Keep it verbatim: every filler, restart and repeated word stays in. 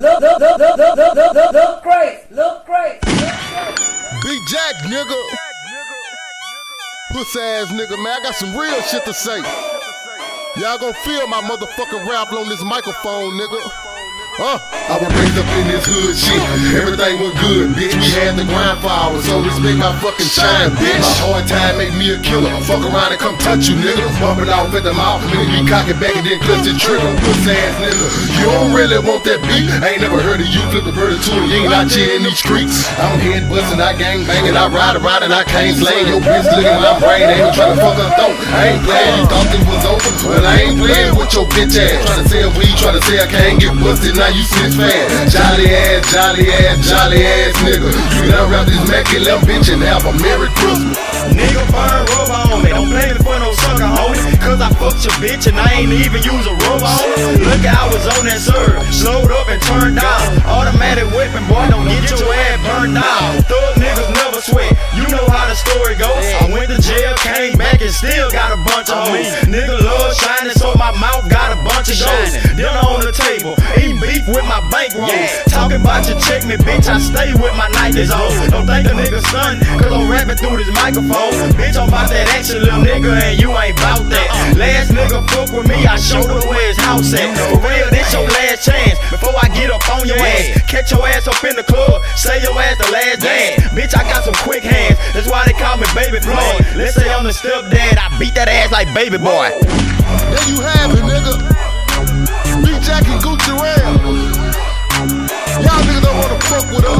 Look, look, look, look, look, look, look, look, look great, look great, look great. Big Jack, nigga. Puss ass nigga, man. I got some real shit to say. Y'all gon' feel my motherfucking rap on this microphone, nigga. Huh? I was raised up in this hood shit. Everything was good, bitch. We had the grind for hours, so respect my fucking shine, bitch. My hard time make me a killer. Fuck around and come touch you, nigga. Bumping off at the mouth, nigga. You cock it back and then clutch the trigger. Puss ass nigga. You don't really want that beat. I ain't never heard of you flip the bird to a you ain't out here in these streets. I'm head bustin', I gang bangin', I ride around and I can't slang. Your bitch looking my brain, they ain't tryna fuck her throat. I ain't playin', you thought it was over, but I ain't playin' with your bitch ass. Tryna sell weed, tryna say I can't get busted. Now you sit fast. Jolly ass, jolly ass, jolly ass nigga. You can unwrap this Mac-eleven bitch and have a Merry Christmas. Nigga burn rubber on me. Don't blame me for no sucker, homie. Cause I fucked your bitch and I ain't even use a rubber on it. Look, I was on that serve. Slowed up and turned down. Automatic whipping, boy, don't get your ass burned down. Thug niggas never sweat. You know how the story goes. I went to jail, came back and still got a bunch of hoes. Nigga love shining, so my mouth got a bunch of goals. Dinner on the table, eating beef with my bankroll. Talking about you check me, bitch, I stay with my Nikes on. Don't think a nigga son, cause I'm rapping through this microphone. Bitch, I'm about that action, little nigga, and you ain't bout that. Last nigga fuck with me, I showed her where his house at. For real, this your last chance before I get up on your ass. Catch your ass up in the club, say your ass the last dance. Bitch, I got some quick hands, that's why they call me Baby Floyd. Let's say I'm the stepdad, I beat that ass like Baby Boy. There you have it, nigga. Big Jack and Gucci Ram. Y'all niggas don't wanna fuck with us.